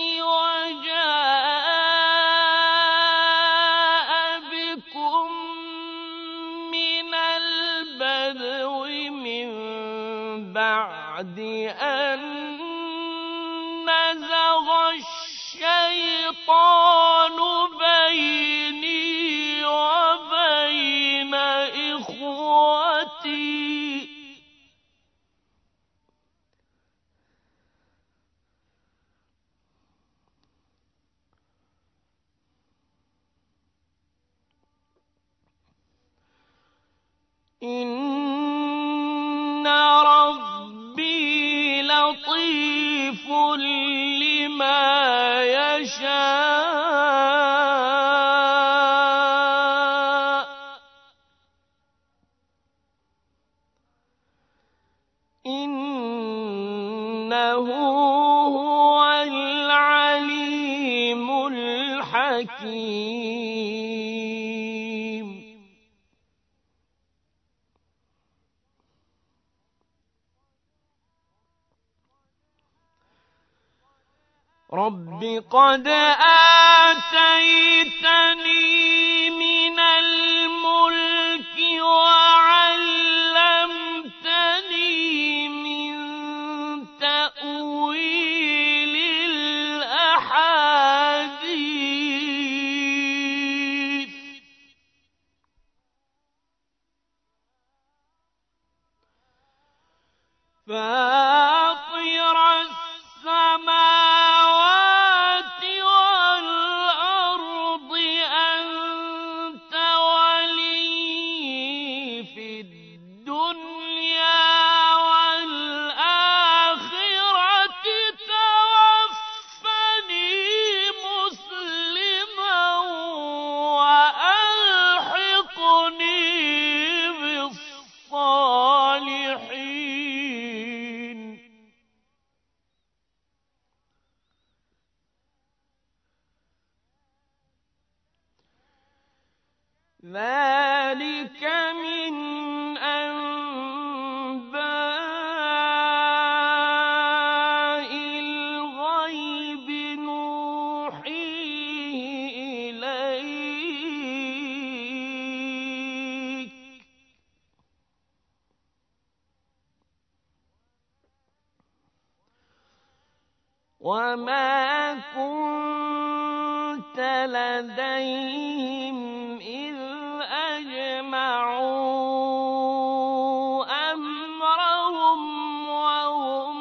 وجاء بكم من البدو من بعد أن نزغ الشيطان بيني وبين إخوتي إن ربي لطيف لما يشاء إنه هو العليم الحكيم رب قد آتيتني من الملك وعلمتني من تأويل الأحاديث فاطر السماوات والأرض أنت ولي في الدنيا والآخرة توفني مسلما وألحقني بالصالحين ذلك من أنباء الغيب نوحيه إليك وما كنت لديهم إذ أجمعوا أمرهم وهم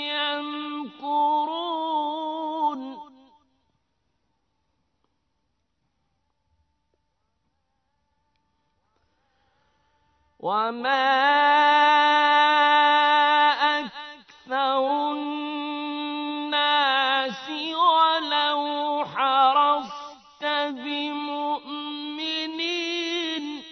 يمكرون وما أكثر الناس ولو حرصت بمؤمنين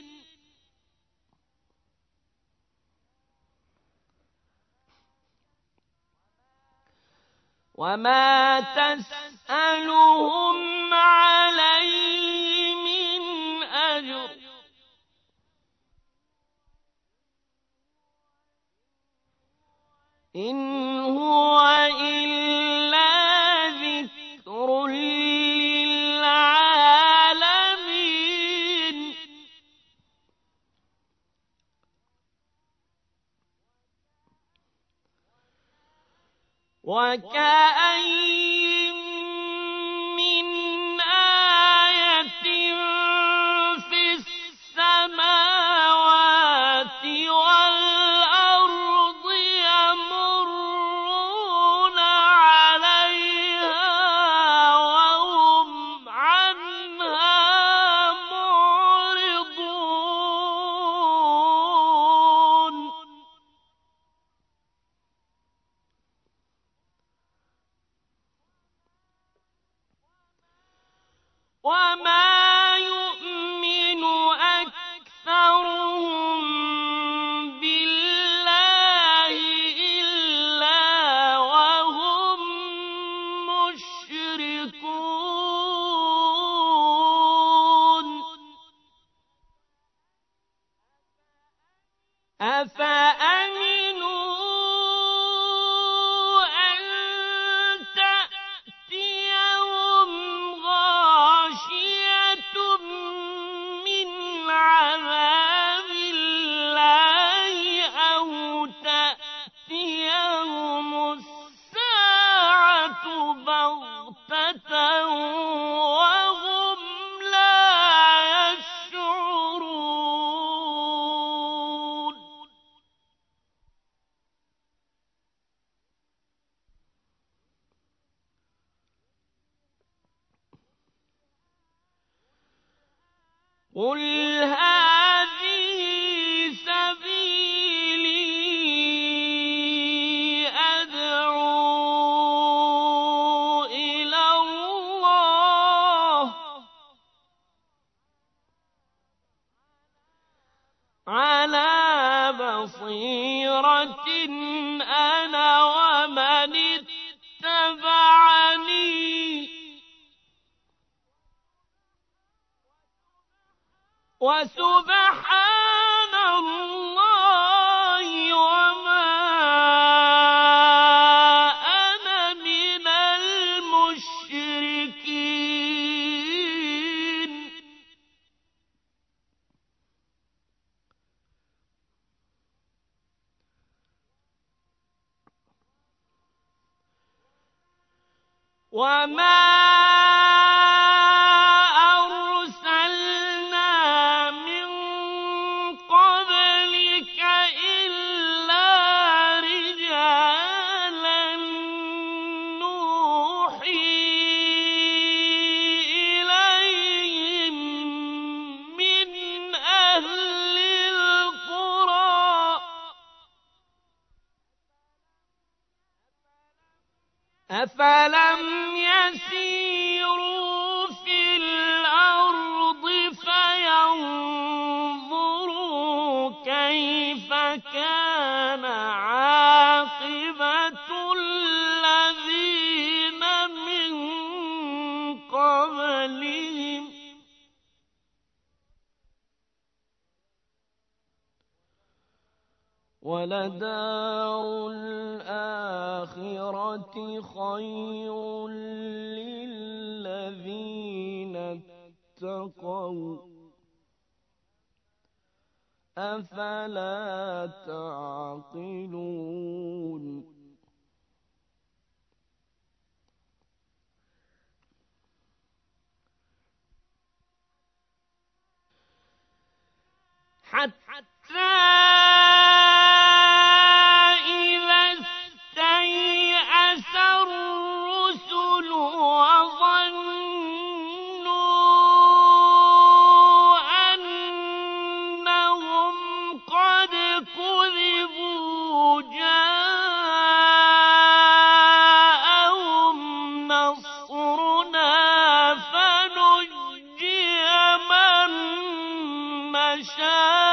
وما تسألهم عليه من أجر إن هو إلا ذكر للعالمين وكأين من آية في السماوات والأرض يمرون عليها وهم عنها معرضون أفأمنوا أن تأتيهم غاشية من عذاب الله أو تأتيهم الساعة بغتة وهم لا يشعرون قل هذه سبيلي أدعو إلى الله على بصيرة أنا ومن اتبعني وسبحان الله وما أنا من المشركين وما أرسلنا من قبلك إلا رجالا نوحي إليهم من أهل القرى أفلم يسيروا في الأرض فينظروا كيف كان عاقبة الذين من قبلهم ولدار الآخرة خير للذين اتقوا أفلا تعقلون حتى إذا استيأس الرسل وظنوا أنهم قد كذبوا جاءهم نصرنا فنجي من نشاء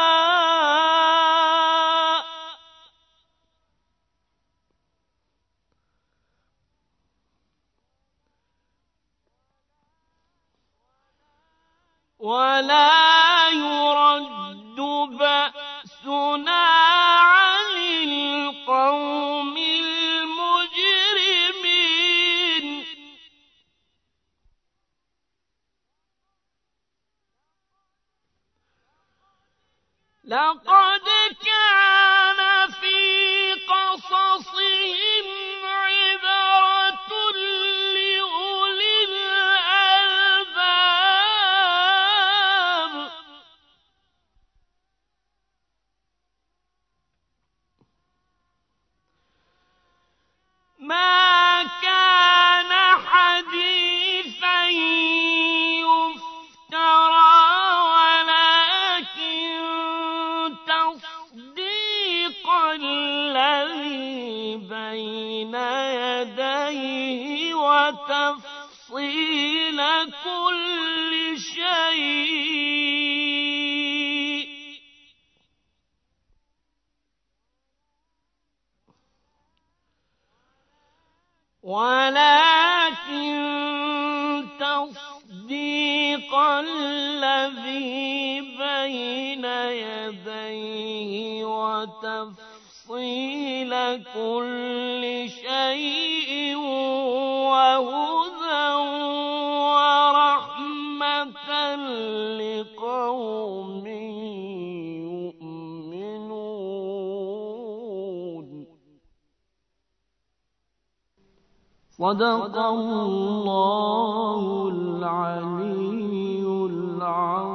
ولا يرد بأسنا عن القوم المجرمين لقد كان في قصصهم عبرة لأولي الألباب ما كان حديثا يفترى ولكن تصديق الذي بين يديه وتفصيل كل شيء ولكن تصديق الذي بين يديه يديه وتفصيل كل شيء وهدى ورحمة لقوم يؤمنون. صدق الله العلي العظيم.